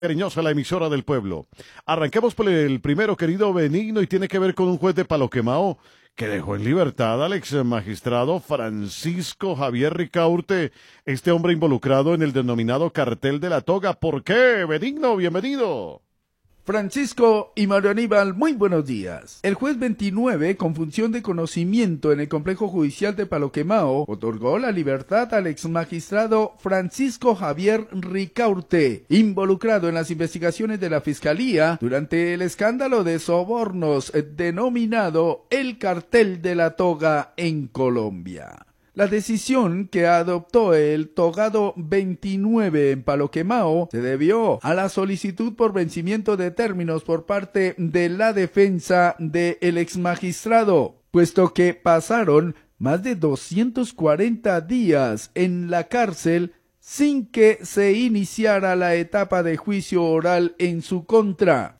cariñosa, la emisora del pueblo. Arranquemos por el primero, querido Benigno, y tiene que ver con un juez de Palo Quemao que dejó en libertad al ex magistrado Francisco Javier Ricaurte, este hombre involucrado en el denominado cartel de la toga. ¿Por qué, Benigno? Bienvenido. Francisco y Mario Aníbal, muy buenos días. El juez 29, con función de conocimiento en el complejo judicial de Palo Quemao, otorgó la libertad al exmagistrado Francisco Javier Ricaurte, involucrado en las investigaciones de la Fiscalía durante el escándalo de sobornos denominado el cartel de la toga en Colombia. La decisión que adoptó el togado 29 en Palo Quemao se debió a la solicitud por vencimiento de términos por parte de la defensa del exmagistrado, puesto que pasaron más de 240 días en la cárcel sin que se iniciara la etapa de juicio oral en su contra.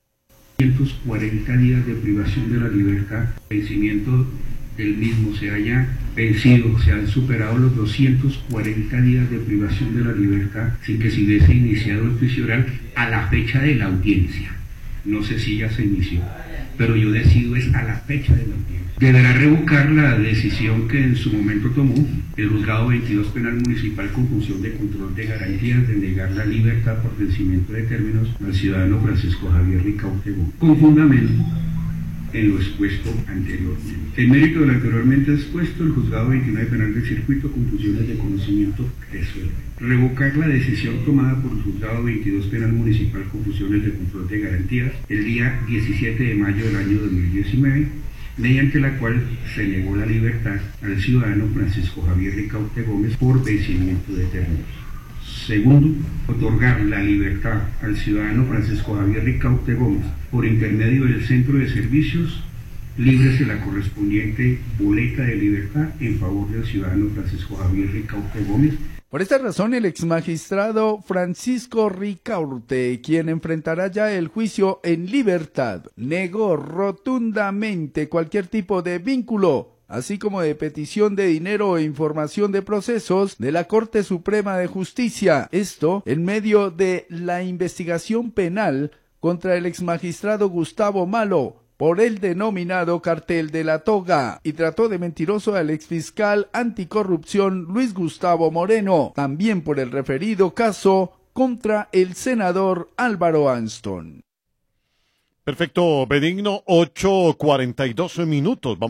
240 días de privación de la libertad, vencimiento del mismo se haya vencido, se han superado los 240 días de privación de la libertad sin que se hubiese iniciado el juicio oral a la fecha de la audiencia. No sé si ya se inició, pero yo decido es a la fecha de la audiencia. Deberá revocar la decisión que en su momento tomó el Juzgado 22 Penal Municipal con función de control de garantías de negar la libertad por vencimiento de términos al ciudadano Francisco Javier Ricaurte con fundamento en lo expuesto anteriormente. En mérito de lo anteriormente expuesto, el Juzgado 29 Penal del Circuito, con funciones de conocimiento, resuelve revocar la decisión tomada por el Juzgado 22 Penal Municipal con funciones de control de garantías el día 17 de mayo del año 2019, mediante la cual se negó la libertad al ciudadano Francisco Javier Ricaurte Gómez por vencimiento de términos. Segundo, otorgar la libertad al ciudadano Francisco Javier Ricaurte Gómez por intermedio del Centro de Servicios libres de la correspondiente boleta de libertad en favor del ciudadano Francisco Javier Ricaurte Gómez. Por esta razón, el exmagistrado Francisco Ricaurte, quien enfrentará ya el juicio en libertad, negó rotundamente cualquier tipo de vínculo, así como de petición de dinero o información de procesos de la Corte Suprema de Justicia. Esto en medio de la investigación penal contra el exmagistrado Gustavo Malo por el denominado cartel de la toga, y trató de mentiroso al exfiscal anticorrupción Luis Gustavo Moreno, también por el referido caso contra el senador Álvaro Anston. Perfecto, Benigno, 8:42 minutos.